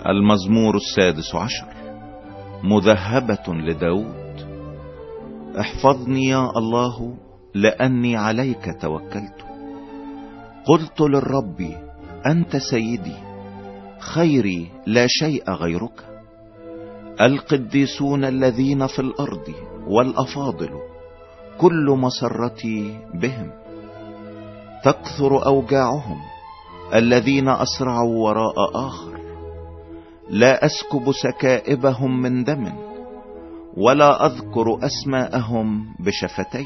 المزمور 16 مذهبة لداود. احفظني يا الله لأني عليك توكلت. قلت للرب أنت سيدي، خيري لا شيء غيرك. القديسون الذين في الأرض والأفاضل كل مسرتي بهم. تكثر أوجاعهم الذين أسرعوا وراء آخر. لا أسكب سكائبهم من دم، ولا أذكر أسماءهم بشفتي.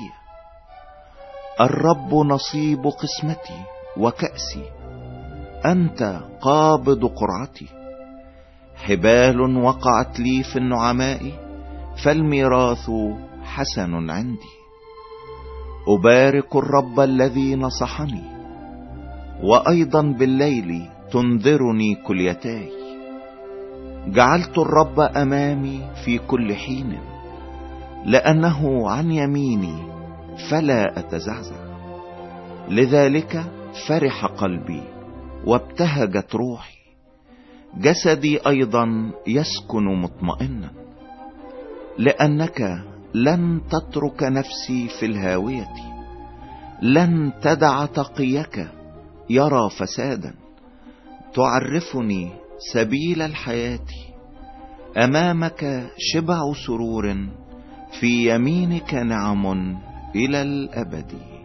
الرب نصيب قسمتي وكأسي، أنت قابض قرعتي. حبال وقعت لي في النعماء، فالميراث حسن عندي. أبارك الرب الذي نصحني، وأيضا بالليل تنذرني كليتاي. جعلت الرب أمامي في كل حين، لأنه عن يميني فلا أتزعزع. لذلك فرح قلبي وابتهجت روحي، جسدي أيضا يسكن مطمئنا. لأنك لن تترك نفسي في الهاوية، لن تدع تقيك يرى فسادا. تعرفني سبيل الحياة، أمامك شبع سرور، في يمينك نعم إلى الأبد.